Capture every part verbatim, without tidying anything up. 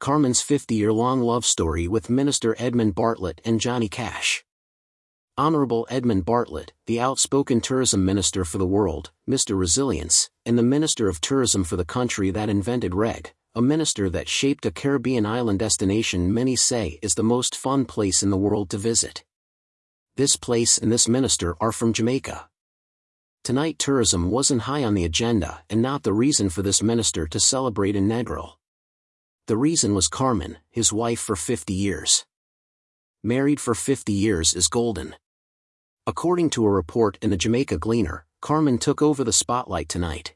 Carmen's fifty-year-long love story with Minister Edmund Bartlett and Johnny Cash. Honorable Edmund Bartlett, the outspoken tourism minister for the world, Mister Resilience, and the Minister of Tourism for the country that invented Reg, a minister that shaped a Caribbean island destination many say is the most fun place in the world to visit. This place and this minister are from Jamaica. Tonight tourism wasn't high on the agenda and not the reason for this minister to celebrate in Negril. The reason was Carmen, his wife for fifty years. Married for fifty years is golden. According to a report in the Jamaica Gleaner, Carmen took over the spotlight tonight.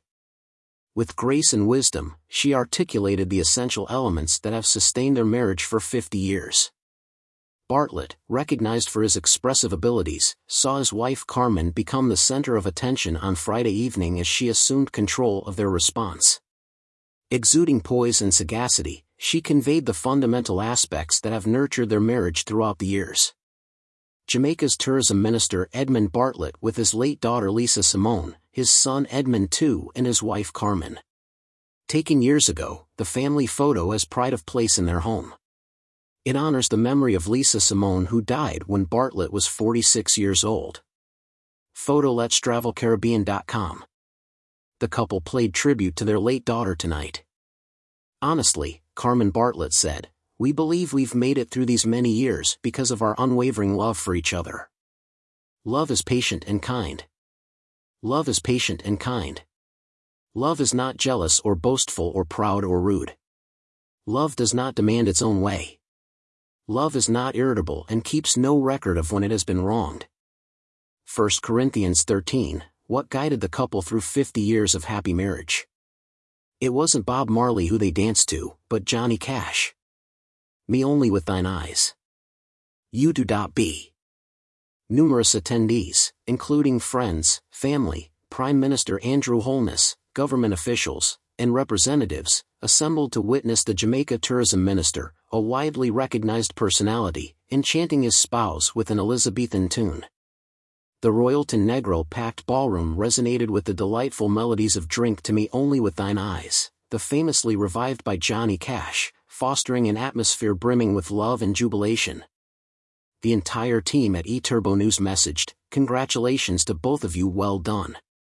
With grace and wisdom, she articulated the essential elements that have sustained their marriage for fifty years. Bartlett, recognized for his expressive abilities, saw his wife Carmen become the center of attention on Friday evening as she assumed control of their response. Exuding poise and sagacity, she conveyed the fundamental aspects that have nurtured their marriage throughout the years. Jamaica's tourism minister Edmund Bartlett with his late daughter Lisa Simone, his son Edmund the Second and his wife Carmen. Taken years ago, the family photo has pride of place in their home. It honors the memory of Lisa Simone who died when Bartlett was forty-six years old. Photo lets travel caribbean dot com. The couple played tribute to their late daughter tonight. Honestly, Carmen Bartlett said, "We believe we've made it through these many years because of our unwavering love for each other. Love is patient and kind. Love is patient and kind. Love is not jealous or boastful or proud or rude. Love does not demand its own way. Love is not irritable and keeps no record of when it has been wronged." First Corinthians thirteen, what guided the couple through fifty years of happy marriage? It wasn't Bob Marley who they danced to, but Johnny Cash. Me only with thine eyes. You do not be. Numerous attendees, including friends, family, Prime Minister Andrew Holness, government officials, and representatives, assembled to witness the Jamaica tourism minister, a widely recognized personality, enchanting his spouse with an Elizabethan tune. The Royalton Negril-packed ballroom resonated with the delightful melodies of Drink to Me Only with Thine Eyes, the famously revived by Johnny Cash, fostering an atmosphere brimming with love and jubilation. The entire team at eTurbo News messaged, "Congratulations to both of you, well done."